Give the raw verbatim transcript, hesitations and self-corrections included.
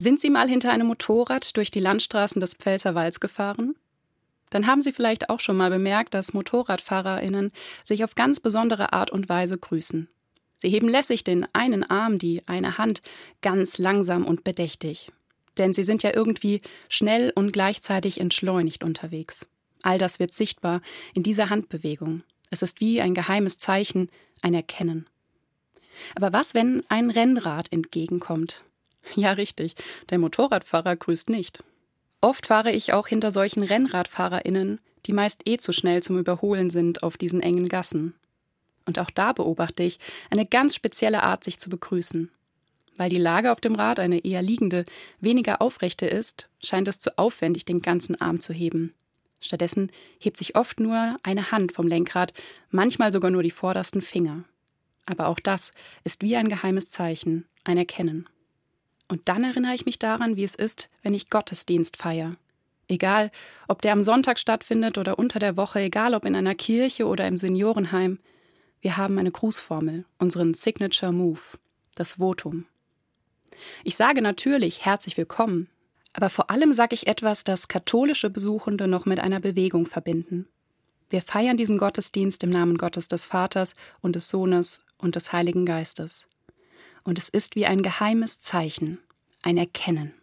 Sind Sie mal hinter einem Motorrad durch die Landstraßen des Pfälzerwalds gefahren? Dann haben Sie vielleicht auch schon mal bemerkt, dass MotorradfahrerInnen sich auf ganz besondere Art und Weise grüßen. Sie heben lässig den einen Arm, die eine Hand, ganz langsam und bedächtig. Denn sie sind ja irgendwie schnell und gleichzeitig entschleunigt unterwegs. All das wird sichtbar in dieser Handbewegung. Es ist wie ein geheimes Zeichen, ein Erkennen. Aber was, wenn ein Rennrad entgegenkommt? Ja, richtig, der Motorradfahrer grüßt nicht. Oft fahre ich auch hinter solchen RennradfahrerInnen, die meist eh zu schnell zum Überholen sind auf diesen engen Gassen. Und auch da beobachte ich eine ganz spezielle Art, sich zu begrüßen. Weil die Lage auf dem Rad eine eher liegende, weniger aufrechte ist, scheint es zu aufwendig, den ganzen Arm zu heben. Stattdessen hebt sich oft nur eine Hand vom Lenkrad, manchmal sogar nur die vordersten Finger. Aber auch das ist wie ein geheimes Zeichen, ein Erkennen. Und dann erinnere ich mich daran, wie es ist, wenn ich Gottesdienst feiere. Egal, ob der am Sonntag stattfindet oder unter der Woche, egal ob in einer Kirche oder im Seniorenheim. Wir haben eine Grußformel, unseren Signature Move, das Votum. Ich sage natürlich herzlich willkommen, aber vor allem sage ich etwas, das katholische Besuchende noch mit einer Bewegung verbinden. Wir feiern diesen Gottesdienst im Namen Gottes des Vaters und des Sohnes und des Heiligen Geistes. Und es ist wie ein geheimes Zeichen, ein Erkennen.